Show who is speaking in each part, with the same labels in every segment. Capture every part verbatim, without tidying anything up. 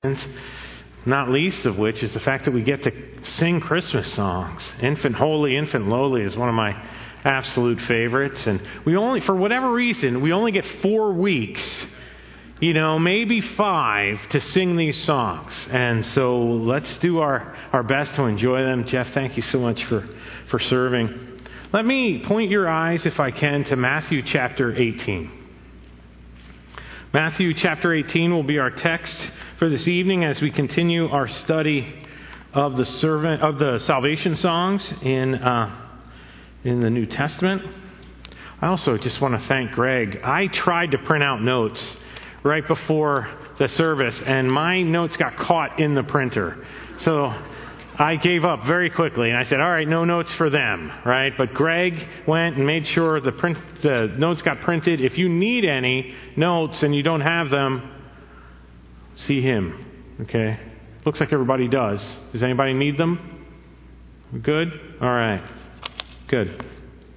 Speaker 1: Not least of which is the fact that we get to sing Christmas songs. Infant Holy, Infant Lowly is one of my absolute favorites. And we only, for whatever reason, we only get four weeks, you know, maybe five to sing these songs. And so let's do our, our best to enjoy them. Jeff, thank you so much for, for serving. Let me point your eyes, if I can, to Matthew chapter eighteen. Matthew chapter eighteen will be our text for this evening as we continue our study of the servant of the salvation songs in uh, in the New Testament. I also just want to thank Greg. I tried to print out notes right before the service, and my notes got caught in the printer. So I gave up very quickly, and I said, all right, no notes for them, right? But Greg went and made sure the print, the notes got printed. If you need any notes and you don't have them, see him, okay? Looks like everybody does. Does anybody need them? Good? All right. Good.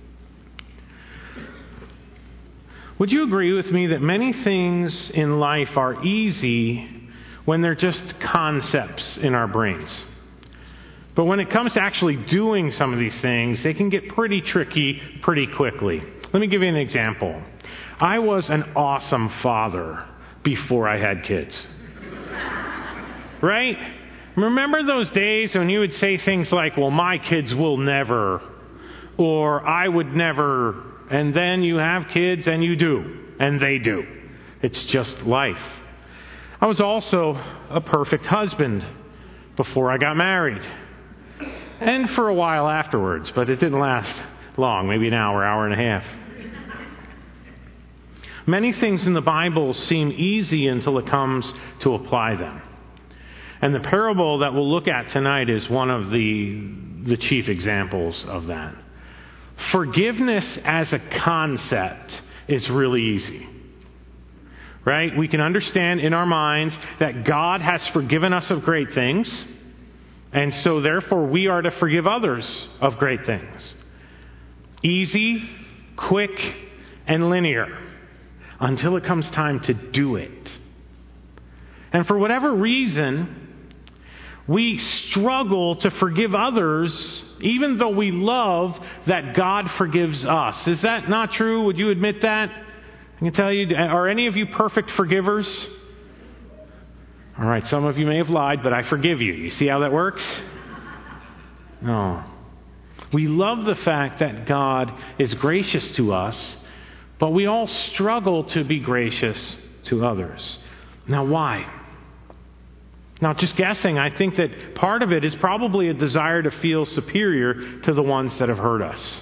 Speaker 1: Would you agree with me that many things in life are easy when they're just concepts in our brains? But when it comes to actually doing some of these things, they can get pretty tricky pretty quickly. Let me give you an example. I was an awesome father before I had kids. Right? Remember those days when you would say things like, well, my kids will never, or I would never, and then you have kids and you do, and they do. It's just life. I was also a perfect husband before I got married. And for a while afterwards, but it didn't last long, maybe an hour, hour and a half. Many things in the Bible seem easy until it comes to apply them. And the parable that we'll look at tonight is one of the, the chief examples of that. Forgiveness as a concept is really easy. Right? We can understand in our minds that God has forgiven us of great things, and so therefore we are to forgive others of great things. Easy, quick, and linear until it comes time to do it. And for whatever reason, we struggle to forgive others even though we love that God forgives us. Is that not true? Would you admit that? I can tell you, are any of you perfect forgivers? All right, some of you may have lied, but I forgive you. You see how that works? No. We love the fact that God is gracious to us, but we all struggle to be gracious to others. Now, why? Now, just guessing, I think that part of it is probably a desire to feel superior to the ones that have hurt us.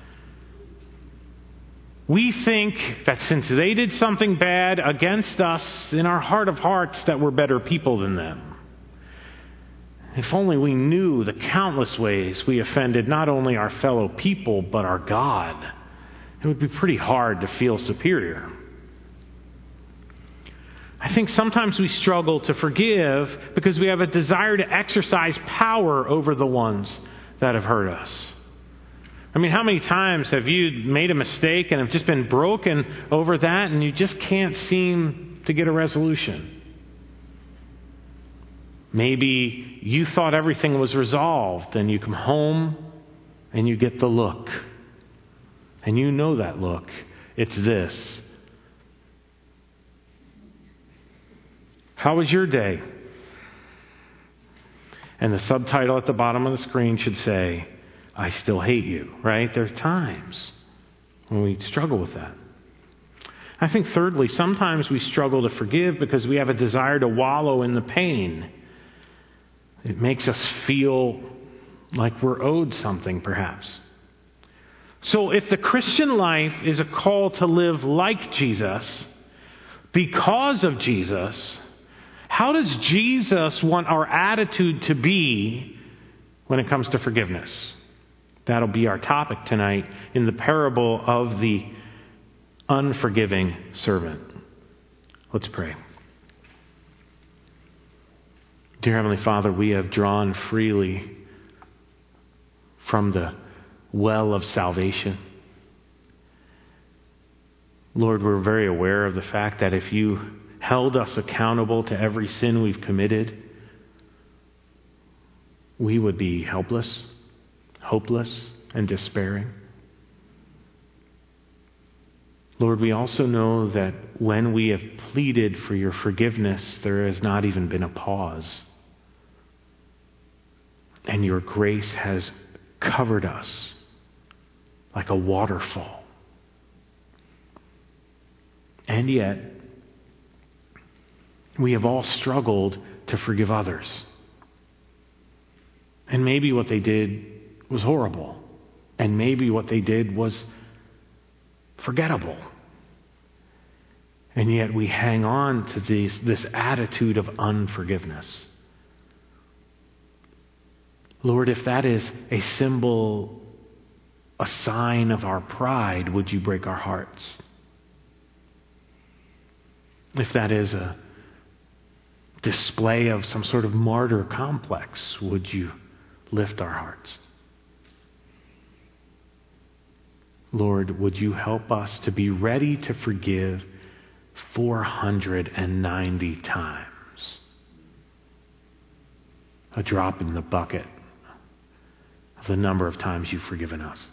Speaker 1: We think that since they did something bad against us, in our heart of hearts, that we're better people than them. If only we knew the countless ways we offended not only our fellow people, but our God, it would be pretty hard to feel superior. I think sometimes we struggle to forgive because we have a desire to exercise power over the ones that have hurt us. I mean, how many times have you made a mistake and have just been broken over that and you just can't seem to get a resolution? Maybe you thought everything was resolved and you come home and you get the look. And you know that look. It's this. How was your day? And the subtitle at the bottom of the screen should say, I still hate you, right? There's times when we struggle with that. I think thirdly, sometimes we struggle to forgive because we have a desire to wallow in the pain. It makes us feel like we're owed something, perhaps. So if the Christian life is a call to live like Jesus, because of Jesus, how does Jesus want our attitude to be when it comes to forgiveness? That'll be our topic tonight in the parable of the unforgiving servant. Let's pray. Dear Heavenly Father, we have drawn freely from the well of salvation. Lord, we're very aware of the fact that if you held us accountable to every sin we've committed, we would be helpless, hopeless, and despairing. Lord, we also know that when we have pleaded for your forgiveness, there has not even been a pause. And your grace has covered us like a waterfall. And yet, we have all struggled to forgive others. And maybe what they did was horrible. And maybe what they did was forgettable. And yet we hang on to this, this attitude of unforgiveness. Lord, if that is a symbol, a sign of our pride, would you break our hearts? If that is a display of some sort of martyr complex, would you lift our hearts? Lord, would you help us to be ready to forgive four hundred ninety times? A drop in the bucket of the number of times you've forgiven us.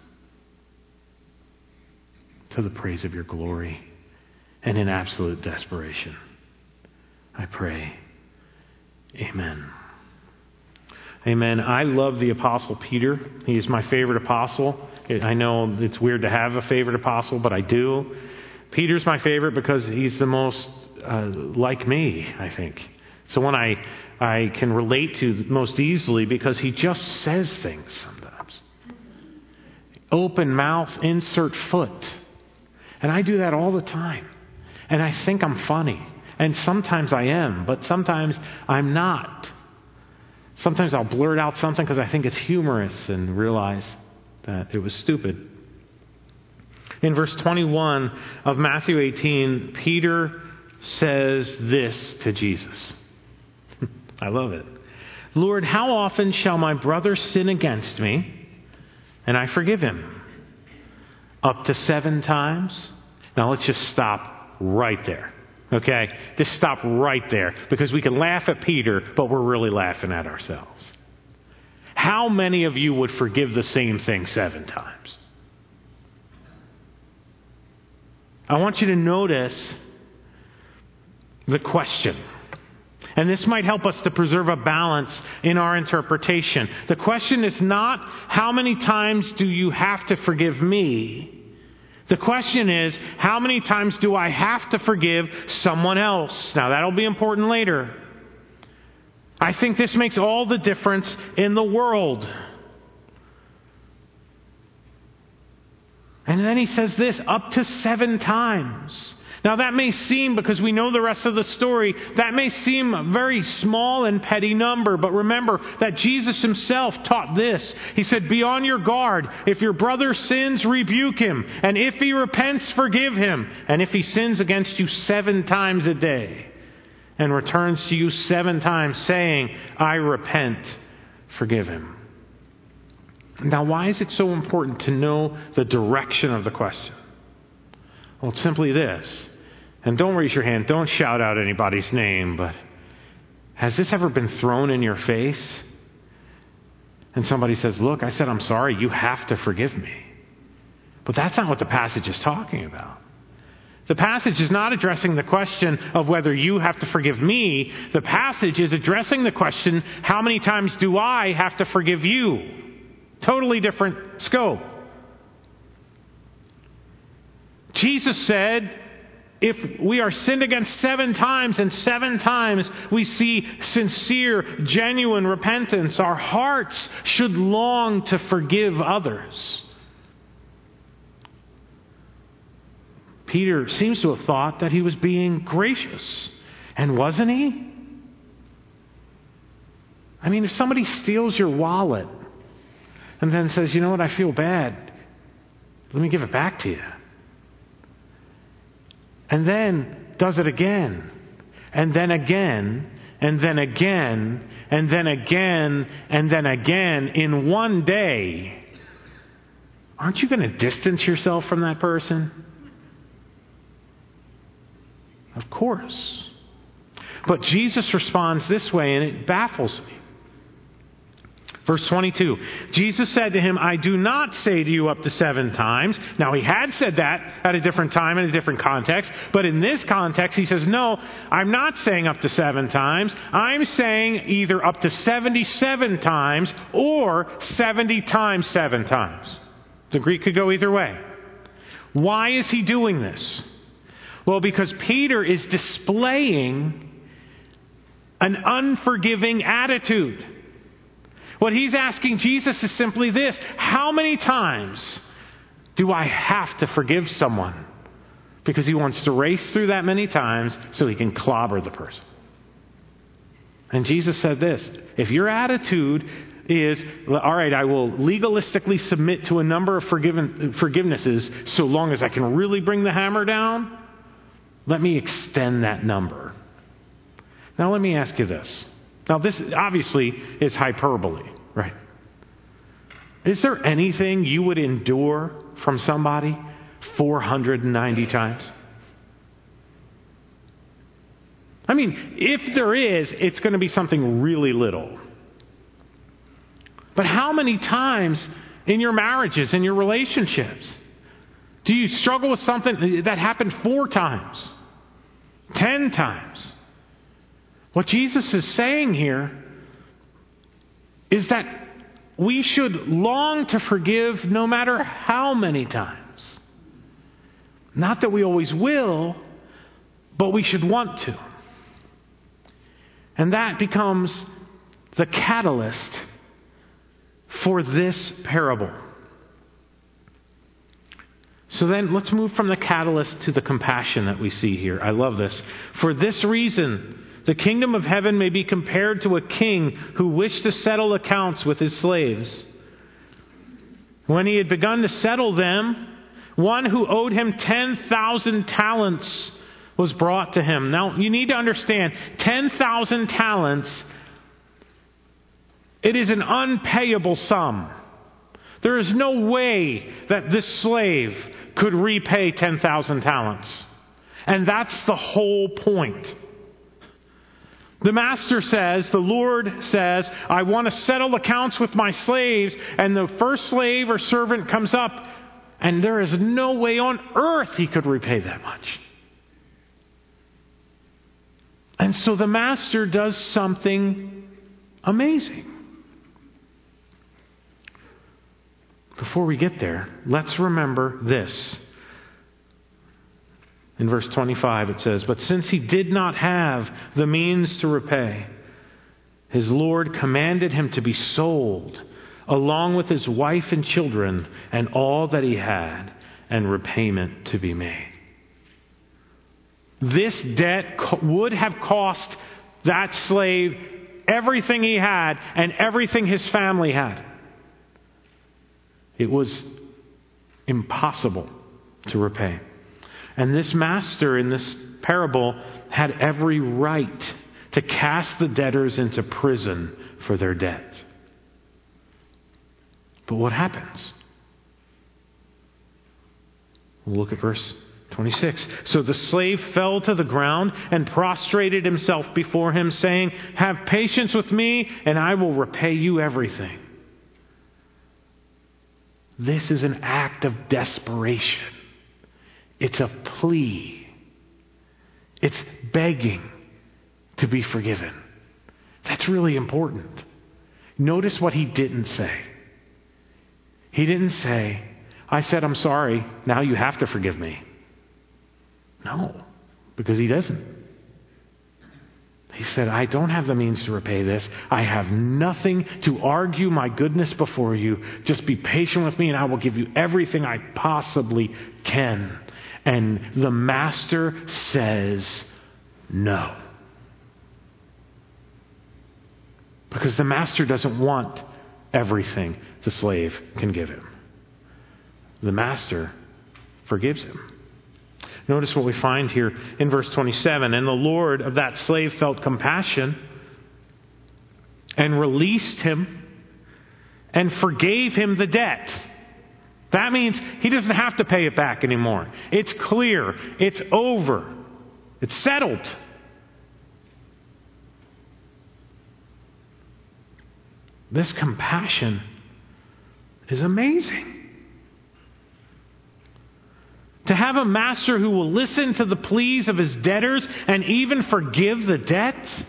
Speaker 1: To the praise of your glory and in absolute desperation, I pray. Amen. Amen. I love the Apostle Peter. He is my favorite apostle. I know it's weird to have a favorite apostle, but I do. Peter's my favorite because he's the most uh, like me, I think. So when I, I can relate to most easily because he just says things sometimes. Open mouth, insert foot. And I do that all the time. And I think I'm funny. And sometimes I am, but sometimes I'm not. Sometimes I'll blurt out something because I think it's humorous and realize that it was stupid. In verse twenty-one of Matthew eighteen, Peter says this to Jesus. I love it. Lord, how often shall my brother sin against me and I forgive him? Up to seven times? Now let's just stop right there. Okay? Just stop right there. Because we can laugh at Peter, but we're really laughing at ourselves. How many of you would forgive the same thing seven times? I want you to notice the question. And this might help us to preserve a balance in our interpretation. The question is not, how many times do you have to forgive me? The question is, how many times do I have to forgive someone else? Now, that'll be important later. I think this makes all the difference in the world. And then he says this, up to seven times. Now that may seem, because we know the rest of the story, that may seem a very small and petty number, but remember that Jesus himself taught this. He said, be on your guard. If your brother sins, rebuke him. And if he repents, forgive him. And if he sins against you seven times a day and returns to you seven times saying, I repent, forgive him. Now, why is it so important to know the direction of the question? Well, it's simply this. And don't raise your hand. Don't shout out anybody's name. But has this ever been thrown in your face? And somebody says, look, I said I'm sorry. You have to forgive me. But that's not what the passage is talking about. The passage is not addressing the question of whether you have to forgive me. The passage is addressing the question, how many times do I have to forgive you? Totally different scope. Jesus said, if we are sinned against seven times and seven times we see sincere, genuine repentance, our hearts should long to forgive others. Peter seems to have thought that he was being gracious. And wasn't he? I mean, if somebody steals your wallet and then says, you know what, I feel bad, let me give it back to you. And then does it again, and then again, and then again, and then again, and then again in one day, aren't you going to distance yourself from that person? Of course. But Jesus responds this way, and it baffles me. Verse twenty-two, Jesus said to him, I do not say to you up to seven times. Now, he had said that at a different time in a different context. But in this context, he says, no, I'm not saying up to seven times. I'm saying either up to seventy-seven times or seventy times seven times. The Greek could go either way. Why is he doing this? Well, because Peter is displaying an unforgiving attitude. What he's asking Jesus is simply this: how many times do I have to forgive someone? Because he wants to race through that many times so he can clobber the person. And Jesus said this: if your attitude is, all right, I will legalistically submit to a number of forgiven, forgivenesses so long as I can really bring the hammer down, let me extend that number. Now let me ask you this. Now this obviously is hyperbole, right? Is there anything you would endure from somebody four hundred ninety times? I mean, if there is, it's going to be something really little. But how many times in your marriages, in your relationships, do you struggle with something that happened four times, ten times? What Jesus is saying here is that we should long to forgive no matter how many times. Not that we always will, but we should want to. And that becomes the catalyst for this parable. So then let's move from the catalyst to the compassion that we see here. I love this. For this reason, the kingdom of heaven may be compared to a king who wished to settle accounts with his slaves. When he had begun to settle them, one who owed him ten thousand talents was brought to him. Now, you need to understand, ten thousand talents, it is an unpayable sum. There is no way that this slave could repay ten thousand talents. And that's the whole point. The master says, the Lord says, I want to settle accounts with my slaves. And the first slave or servant comes up, and there is no way on earth he could repay that much. And so the master does something amazing. Before we get there, let's remember this. In verse twenty-five it says, but since he did not have the means to repay, his Lord commanded him to be sold, along with his wife and children and all that he had, and repayment to be made. This debt would have cost that slave everything he had and everything his family had. It was impossible to repay. And this master in this parable had every right to cast the debtors into prison for their debt. But what happens? We'll look at verse twenty-six. So the slave fell to the ground and prostrated himself before him, saying, have patience with me, and I will repay you everything. This is an act of desperation. It's a plea. It's begging to be forgiven. That's really important. Notice what he didn't say. He didn't say, I said I'm sorry, now you have to forgive me. No, because he doesn't. He said, I don't have the means to repay this. I have nothing to argue my goodness before you. Just be patient with me and I will give you everything I possibly can. And the master says no. Because the master doesn't want everything the slave can give him. The master forgives him. Notice what we find here in verse twenty-seven. And the Lord of that slave felt compassion and released him and forgave him the debt. That means he doesn't have to pay it back anymore. It's clear. It's over. It's settled. This compassion is amazing. To have a master who will listen to the pleas of his debtors and even forgive the debts.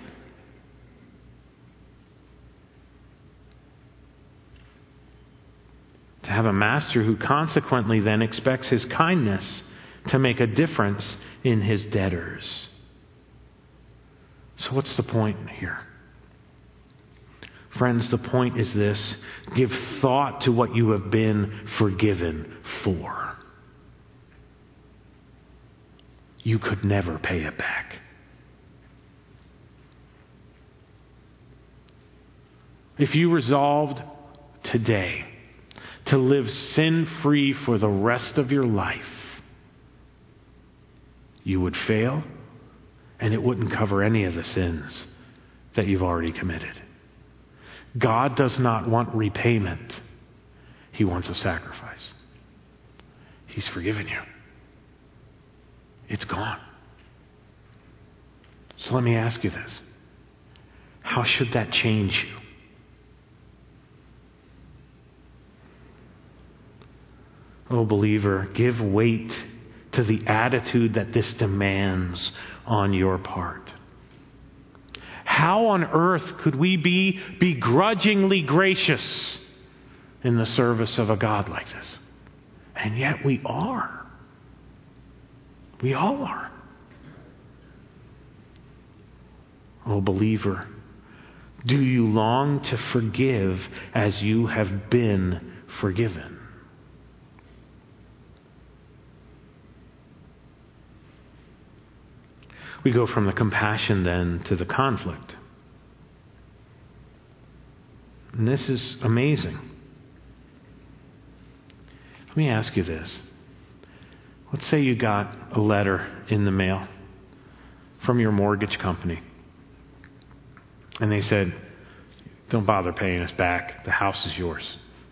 Speaker 1: To have a master who consequently then expects his kindness to make a difference in his debtors. So what's the point here? Friends, the point is this: give thought to what you have been forgiven for. You could never pay it back. If you resolved today to live sin-free for the rest of your life, you would fail, and it wouldn't cover any of the sins that you've already committed. God does not want repayment. He wants a sacrifice. He's forgiven you. It's gone. So let me ask you this. How should that change you? Oh, believer, give weight to the attitude that this demands on your part. How on earth could we be begrudgingly gracious in the service of a God like this? And yet we are. We all are. Oh, believer, do you long to forgive as you have been forgiven? We go from the compassion then to the conflict. And this is amazing. Let me ask you this. Let's say you got a letter in the mail from your mortgage company. And they said, don't bother paying us back. The house is yours.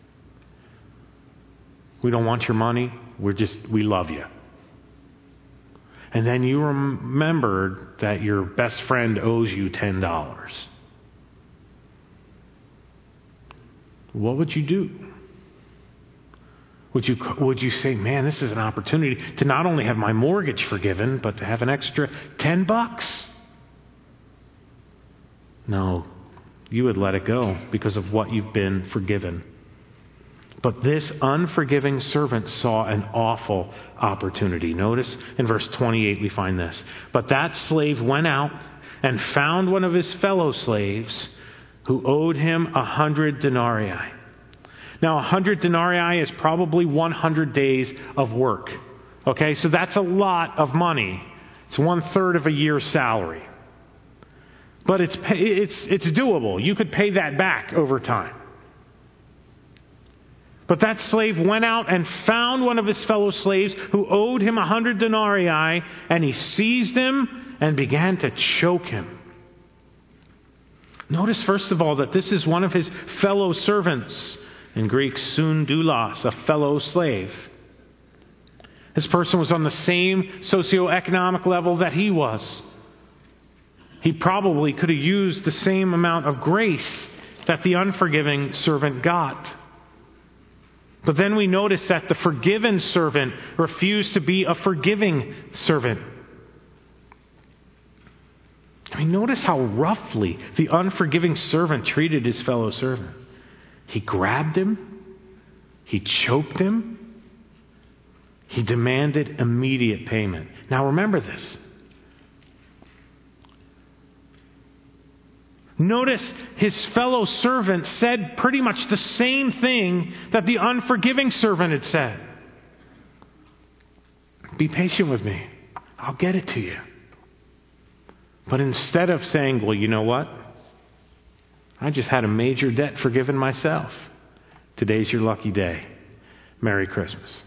Speaker 1: We don't want your money. We're just, we love you. And then you remembered that your best friend owes you ten dollars. What would you do? Would you, would you say, man, this is an opportunity to not only have my mortgage forgiven, but to have an extra ten bucks? No, you would let it go because of what you've been forgiven. But this unforgiving servant saw an awful opportunity. Notice in verse twenty-eight we find this. But that slave went out and found one of his fellow slaves who owed him a hundred denarii. Now, a hundred denarii is probably one hundred days of work. Okay, so that's a lot of money. It's one third of a year's salary. But it's it's it's doable. You could pay that back over time. But that slave went out and found one of his fellow slaves who owed him a hundred denarii, and he seized him and began to choke him. Notice, first of all, that this is one of his fellow servants. In Greek, sundulos, a fellow slave. This person was on the same socioeconomic level that he was. He probably could have used the same amount of grace that the unforgiving servant got. But then we notice that the forgiven servant refused to be a forgiving servant. I mean, notice how roughly the unforgiving servant treated his fellow servant. He grabbed him. He choked him. He demanded immediate payment. Now remember this. Notice his fellow servant said pretty much the same thing that the unforgiving servant had said. Be patient with me. I'll get it to you. But instead of saying, well, you know what? I just had a major debt forgiven myself. Today's your lucky day. Merry Christmas.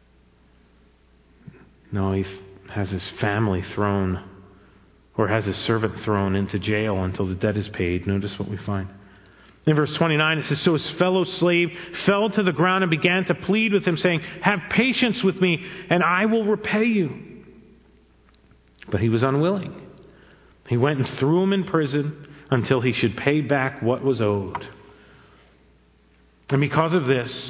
Speaker 1: No, he has his family thrown, or has his servant thrown into jail until the debt is paid. Notice what we find. In verse twenty-nine, it says, so his fellow slave fell to the ground and began to plead with him, saying, have patience with me, and I will repay you. But he was unwilling. He went and threw him in prison until he should pay back what was owed. And because of this,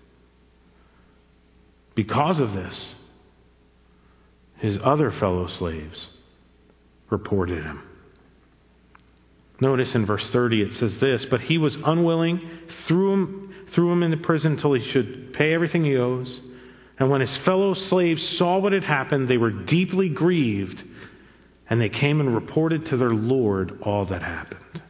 Speaker 1: because of this, his other fellow slaves reported him. Notice in verse thirty it says this, but he was unwilling, threw him, threw him into prison until he should pay everything he owes. And when his fellow slaves saw what had happened, they were deeply grieved, and they came and reported to their Lord all that happened.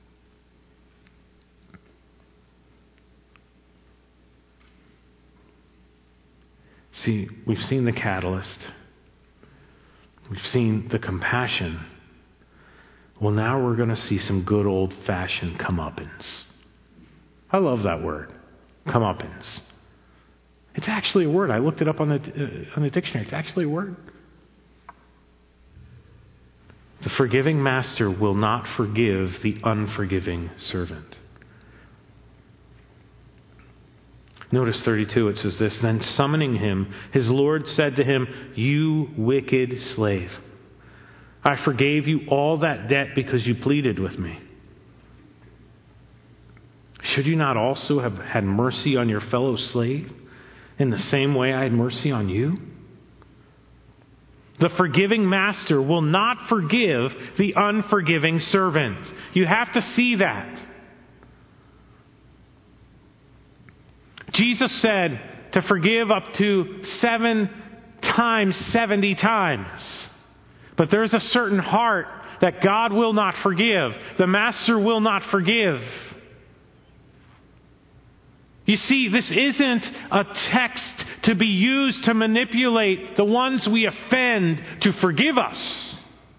Speaker 1: See, we've seen the catalyst. We've seen the compassion. Well, now we're going to see some good old-fashioned comeuppance. I love that word, comeuppance. It's actually a word. I looked it up on the uh, on the dictionary. It's actually a word. The forgiving master will not forgive the unforgiving servant. Notice thirty-two, it says this, then summoning him, his Lord said to him, you wicked slave, I forgave you all that debt because you pleaded with me. Should you not also have had mercy on your fellow slave in the same way I had mercy on you? The forgiving master will not forgive the unforgiving servant. You have to see that. Jesus said to forgive up to seven times, seventy times. But there's a certain heart that God will not forgive. The master will not forgive. You see, this isn't a text to be used to manipulate the ones we offend to forgive us.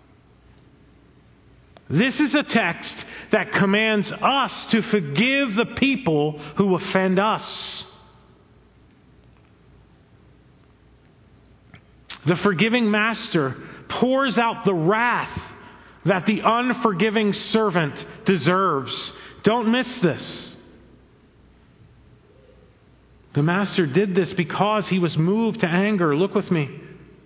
Speaker 1: This is a text that commands us to forgive the people who offend us. The forgiving master pours out the wrath that the unforgiving servant deserves. Don't miss this. The master did this because he was moved to anger. Look with me.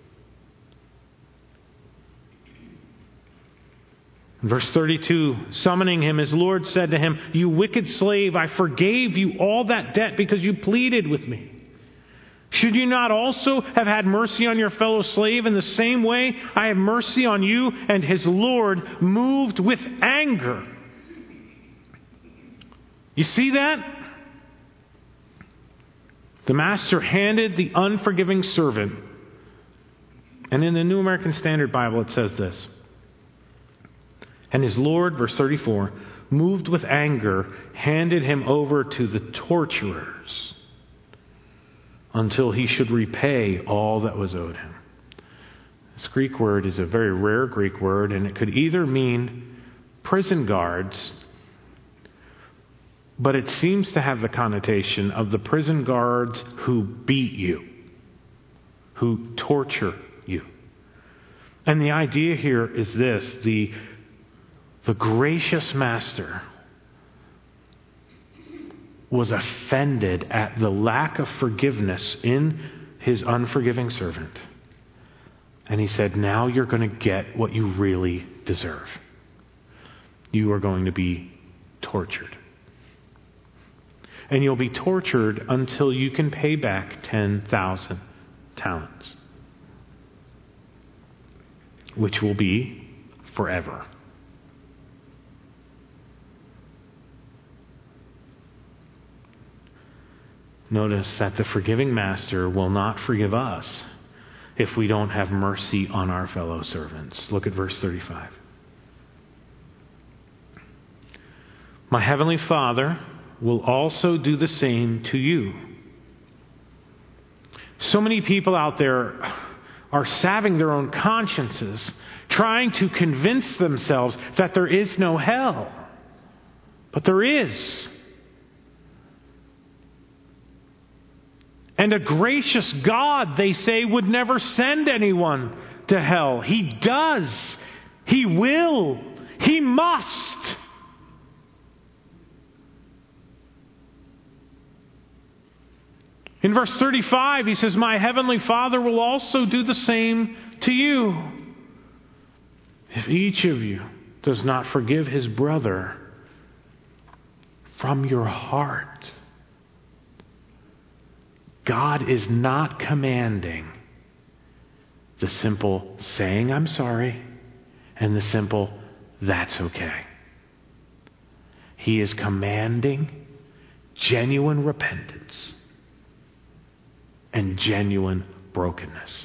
Speaker 1: Verse thirty-two, summoning him, his Lord said to him, you wicked slave, I forgave you all that debt because you pleaded with me. Should you not also have had mercy on your fellow slave in the same way I have mercy on you? And his Lord moved with anger. You see that? The master handed the unforgiving servant, and in the New American Standard Bible it says this, and his Lord, verse thirty-four, moved with anger, handed him over to the torturers until he should repay all that was owed him. This Greek word is a very rare Greek word, and it could either mean prison guards, but it seems to have the connotation of the prison guards who beat you, who torture you. And the idea here is this, the, the gracious master was offended at the lack of forgiveness in his unforgiving servant. And he said, now you're going to get what you really deserve. You are going to be tortured. And you'll be tortured until you can pay back ten thousand talents, which will be forever. Notice that the forgiving master will not forgive us if we don't have mercy on our fellow servants. Look at verse thirty-five. My heavenly Father will also do the same to you. So many people out there are salving their own consciences, trying to convince themselves that there is no hell. But there is. And a gracious God, they say, would never send anyone to hell. He does. He will. He must. In verse thirty-five, he says, my heavenly Father will also do the same to you. If each of you does not forgive his brother from your heart. God is not commanding the simple saying I'm sorry and the simple that's okay. He is commanding genuine repentance and genuine brokenness.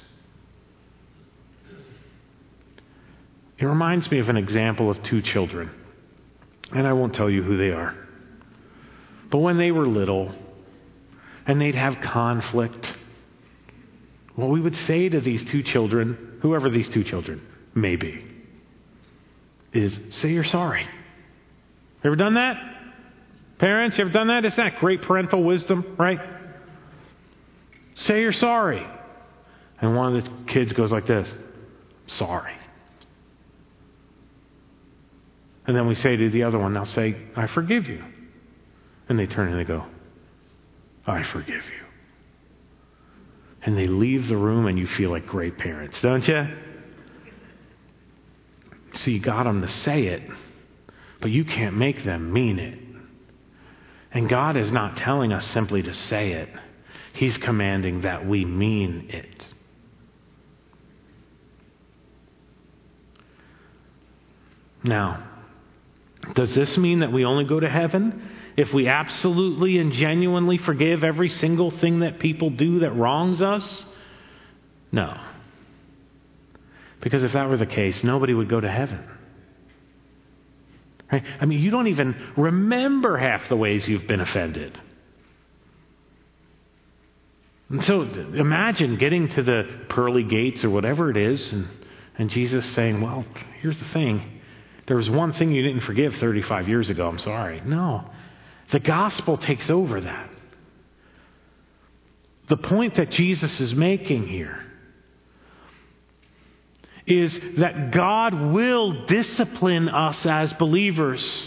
Speaker 1: It reminds me of an example of two children, and I won't tell you who they are. But when they were little and they'd have conflict, what we would say to these two children, whoever these two children may be, is say you're sorry. Ever done that? Parents, you ever done that? Isn't that great parental wisdom, right? Say you're sorry. And one of the kids goes like this, sorry. And then we say to the other one, now say, I forgive you. And they turn and they go, I forgive you. And they leave the room and you feel like great parents, don't you? So you got them to say it, but you can't make them mean it. And God is not telling us simply to say it. He's commanding that we mean it. Now, does this mean that we only go to heaven if we absolutely and genuinely forgive every single thing that people do that wrongs us? No. Because if that were the case, nobody would go to heaven. Right? I mean, you don't even remember half the ways you've been offended. And so imagine getting to the pearly gates or whatever it is, and, and Jesus saying, well, here's the thing. There was one thing you didn't forgive thirty-five years ago. I'm sorry. No. The gospel takes over that. The point that Jesus is making here is that God will discipline us as believers.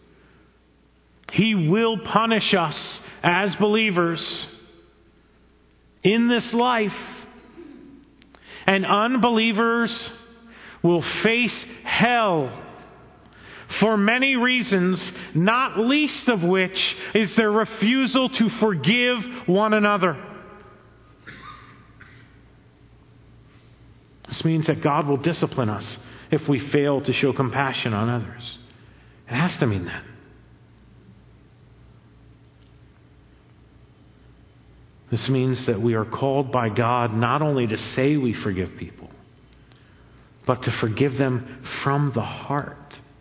Speaker 1: He will punish us as believers in this life. And unbelievers will face hell for many reasons, not least of which is their refusal to forgive one another. This means that God will discipline us if we fail to show compassion on others. It has to mean that. This means that we are called by God not only to say we forgive people, but to forgive them from the heart.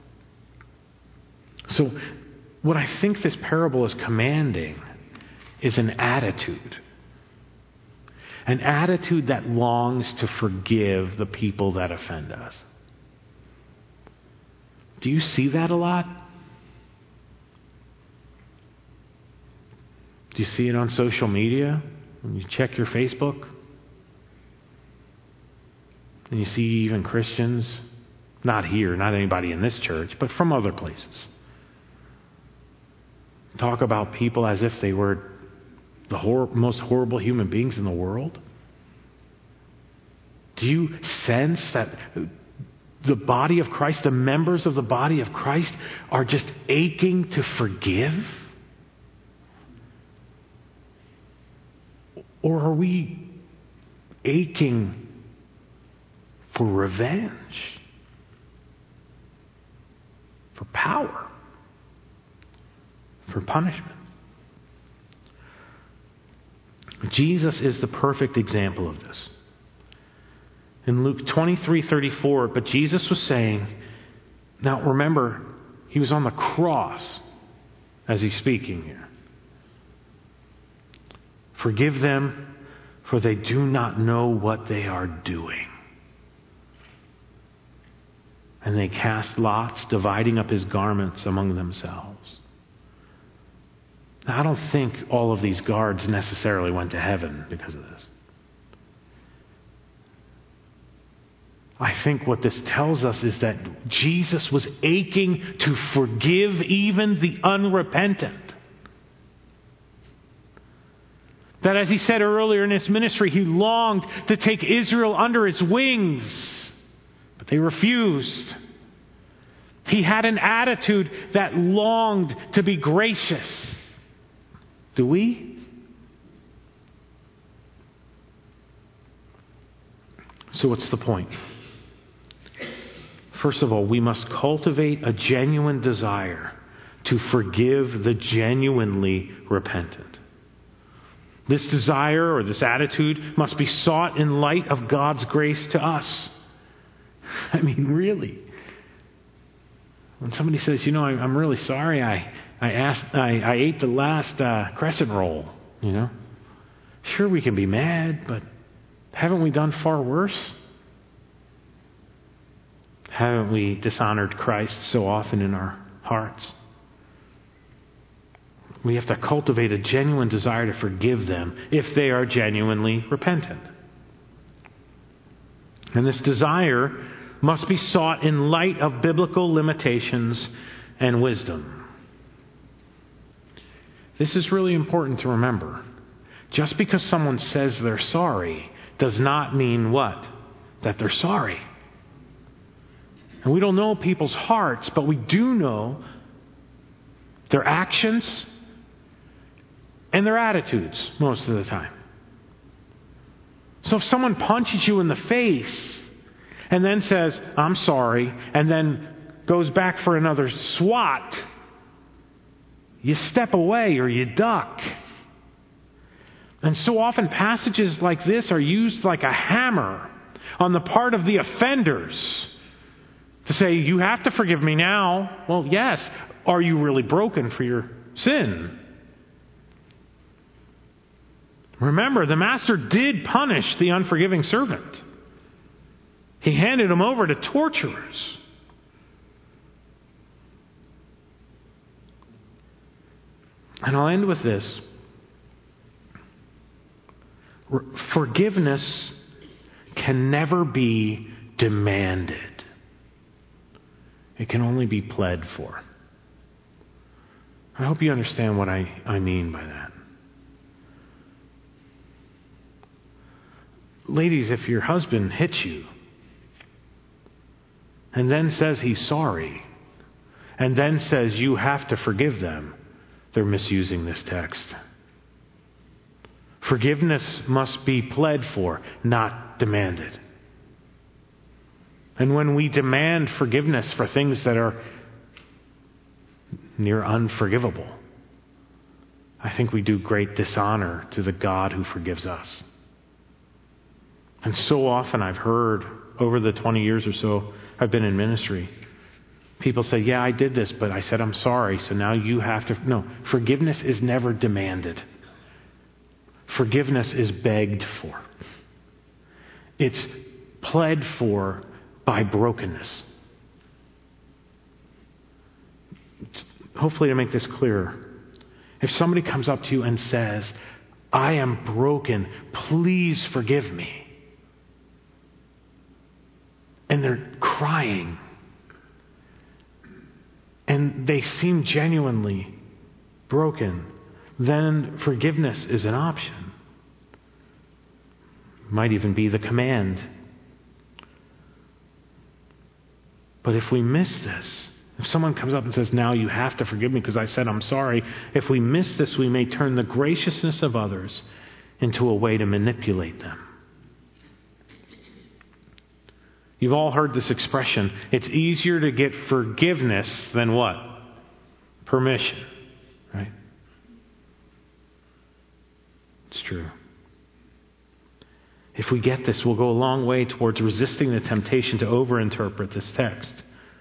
Speaker 1: So, what I think this parable is commanding is an attitude. An attitude that longs to forgive the people that offend us. Do you see that a lot? Do you see it on social media? When you check your Facebook? And you see even Christians, not here, not anybody in this church, but from other places, talk about people as if they were the hor- most horrible human beings in the world? Do you sense that the body of Christ, the members of the body of Christ, are just aching to forgive? Or are we aching for revenge? For power? For punishment? Jesus is the perfect example of this. In Luke twenty-three thirty-four, but Jesus was saying, now remember, he was on the cross as he's speaking here. Forgive them, for they do not know what they are doing. And they cast lots, dividing up his garments among themselves. Now, I don't think all of these guards necessarily went to heaven because of this. I think what this tells us is that Jesus was aching to forgive even the unrepentant. That, as he said earlier in his ministry, he longed to take Israel under his wings, but they refused. He had an attitude that longed to be gracious. Do we? So what's the point? First of all, we must cultivate a genuine desire to forgive the genuinely repentant. This desire or this attitude must be sought in light of God's grace to us. I mean, really. When somebody says, you know, I'm really sorry I I asked I, I ate the last uh, crescent roll, you know. Sure, we can be mad, but haven't we done far worse? Haven't we dishonored Christ so often in our hearts? We have to cultivate a genuine desire to forgive them if they are genuinely repentant. And this desire must be sought in light of biblical limitations and wisdom. This is really important to remember. Just because someone says they're sorry does not mean what? That they're sorry. And we don't know people's hearts, but we do know their actions and their attitudes most of the time. So if someone punches you in the face and then says, I'm sorry, and then goes back for another swat, you step away or you duck. And so often passages like this are used like a hammer on the part of the offenders to say, you have to forgive me now. Well, yes. Are you really broken for your sin? Remember, the master did punish the unforgiving servant. He handed him over to torturers. And I'll end with this. Forgiveness can never be demanded. It can only be pled for. I hope you understand what I, I mean by that. Ladies, if your husband hits you and then says he's sorry and then says you have to forgive them, they're misusing this text. Forgiveness must be pled for, not demanded. And when we demand forgiveness for things that are near unforgivable, I think we do great dishonor to the God who forgives us. And so often I've heard over the twenty years or so I've been in ministry, people say, yeah, I did this, but I said I'm sorry, so now you have to. No, forgiveness is never demanded. Forgiveness is begged for. It's pled for by brokenness. Hopefully to make this clearer, if somebody comes up to you and says, I am broken, please forgive me, and they're crying, and they seem genuinely broken, then forgiveness is an option. Might even be the command. But if we miss this, if someone comes up and says, now you have to forgive me because I said I'm sorry, if we miss this, we may turn the graciousness of others into a way to manipulate them. You've all heard this expression. It's easier to get forgiveness than what? Permission. Right? It's true. If we get this, we'll go a long way towards resisting the temptation to overinterpret this text.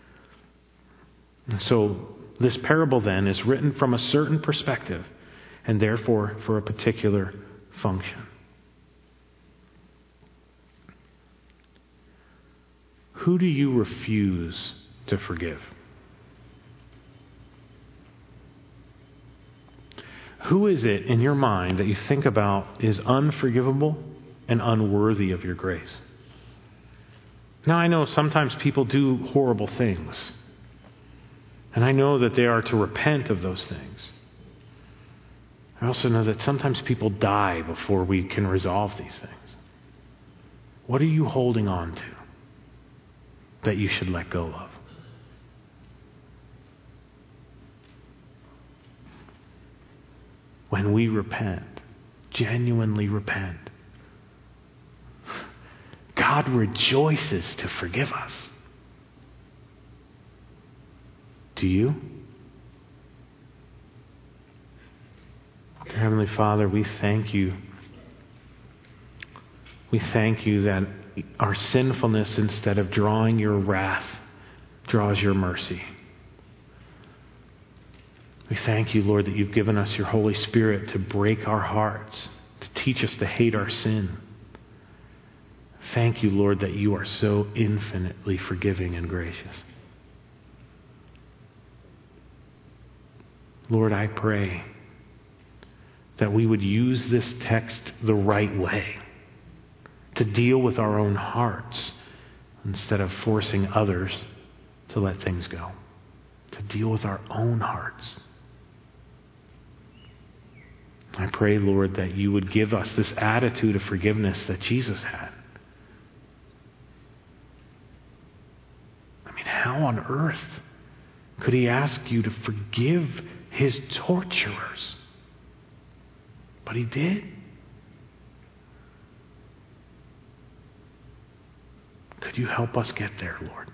Speaker 1: And so this parable then is written from a certain perspective and therefore for a particular function. Who do you refuse to forgive? Who is it in your mind that you think about is unforgivable and unworthy of your grace? Now, I know sometimes people do horrible things. And I know that they are to repent of those things. I also know that sometimes people die before we can resolve these things. What are you holding on to that you should let go of? When we repent, genuinely repent, God God rejoices to forgive us. Do you? Dear Heavenly Father, we thank you. We thank you that our sinfulness, instead of drawing your wrath, draws your mercy. We thank you, Lord, that you've given us your Holy Spirit to break our hearts, to teach us to hate our sin. Thank you, Lord, that you are so infinitely forgiving and gracious. Lord, I pray that we would use this text the right way, to deal with our own hearts instead of forcing others to let things go, to deal with our own hearts. I pray, Lord, that you would give us this attitude of forgiveness that Jesus had. I mean, how on earth could he ask you to forgive his torturers? But he did. Could you help us get there, Lord?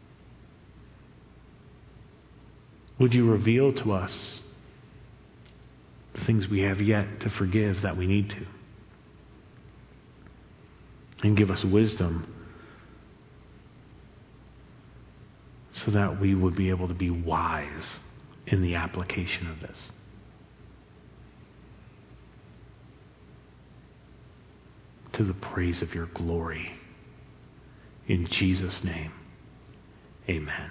Speaker 1: Would you reveal to us the things we have yet to forgive that we need to? And give us wisdom so that we would be able to be wise in the application of this. To the praise of your glory. In Jesus' name, amen.